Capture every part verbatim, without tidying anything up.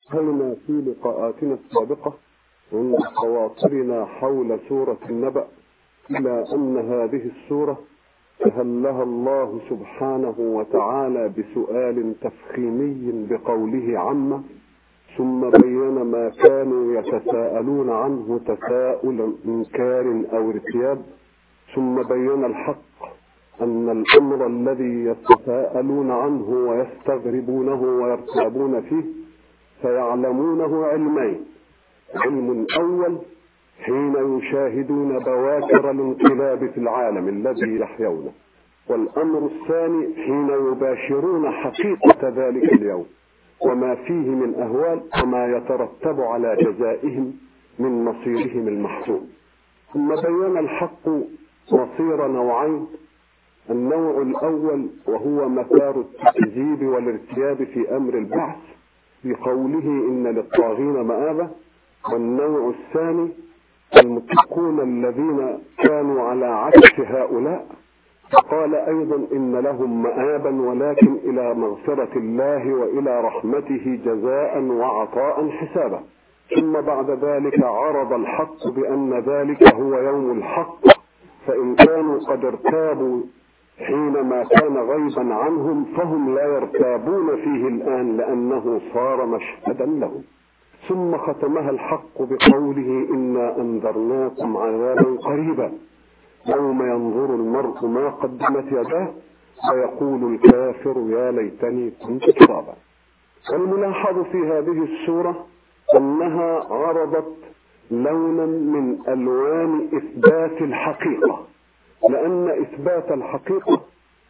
انتهينا في لقاءاتنا السابقة من خواطرنا حول سورة النبأ إلى أن هذه السورة تهلها الله سبحانه وتعالى بسؤال تفخيمي بقوله عما، ثم بين ما كانوا يتساءلون عنه تساؤل إنكار أو ارتياب، ثم بين الحق أن الأمر الذي يتساءلون عنه ويستغربونه ويرتابون فيه سيعلمونه علمين: علم أول حين يشاهدون بواكر الانقلاب في العالم الذي يحيونه، والأمر الثاني حين يباشرون حقيقة ذلك اليوم وما فيه من أهوال وما يترتب على جزائهم من مصيرهم المحتوم. ثم بين الحق مصير نوعين: النوع الأول وهو مسار التكذيب والارتياب في أمر البعث بقوله إن للطاغين مآبة، والنوع الثاني المتقون الذين كانوا على عكس هؤلاء، فقال أيضا إن لهم مآبا ولكن إلى مغفرة الله وإلى رحمته جزاء وعطاء حسابا. ثم بعد ذلك عرض الحق بأن ذلك هو يوم الحق، فإن كانوا قد ارتابوا حينما كان غيبا عنهم فهم لا يرتابون فيه الآن لأنه صار مشهدا لهم. ثم ختمها الحق بقوله إنا أنذرناكم عذابا قريبا يوم ينظر المرء ما قدمت يداه ويقول الكافر يا ليتني كنت ترابا. والملاحظ في هذه السورة أنها عرضت لونا من ألوان إثبات الحقيقة، لأن إثبات الحقيقة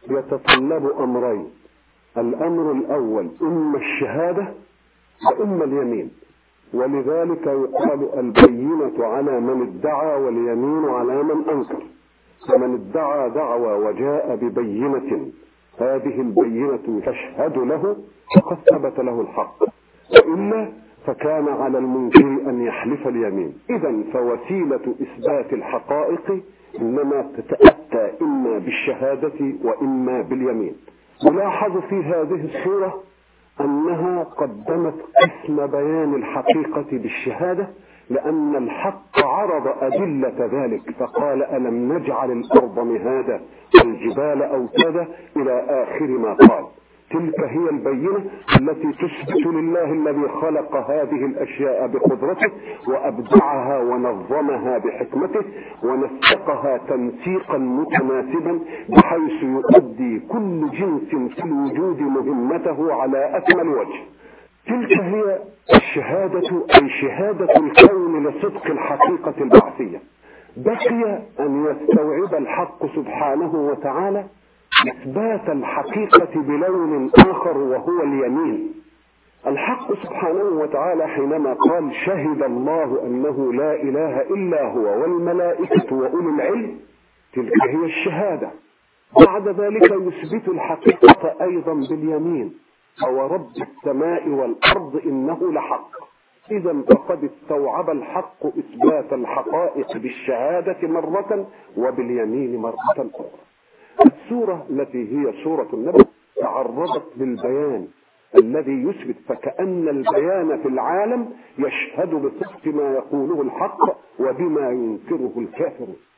يتطلب أمرين: الأمر الأول إما الشهادة وإما اليمين، ولذلك يقال البينة على من ادعى واليمين على من أنكر. فمن ادعى دعوى وجاء ببينة هذه البينة تشهد له فقد ثبت له الحق، وإلا فكان على المنكر أن يحلف اليمين. إذن فوسيلة إثبات الحقائق إنما تتأتى إما بالشهادة وإما باليمين. نلاحظ في هذه السورة أنها قدمت قسم بيان الحقيقة بالشهادة، لأن الحق عرض أدلة ذلك فقال ألم نجعل الأرض مهادا والجبال أوتادا إلى آخر ما قال. تلك هي البينة التي تثبت لله الذي خلق هذه الأشياء بقدرته وأبدعها ونظمها بحكمته ونسقها تنسيقا متناسبا بحيث يؤدي كل جنس في الوجود مهمته على أكمل وجه. تلك هي الشهادة، أي شهادة الكون لصدق الحقيقة البعثية. بقي أن يستوعب الحق سبحانه وتعالى إثبات الحقيقة بلون آخر وهو اليمين. الحق سبحانه وتعالى حينما قال شهد الله أنه لا إله إلا هو والملائكة وأولو العلم، تلك هي الشهادة. بعد ذلك يثبت الحقيقة أيضا باليمين: فورب السماء والأرض إنه لحق. إذا فقد استوعب الحق إثبات الحقائق بالشهادة مرة وباليمين مرة أخرى. السورة التي هي سورة النبأ تعرضت للبيان الذي يثبت، فكأن البيان في العالم يشهد بصدق ما يقوله الحق وبما ينكره الكافر.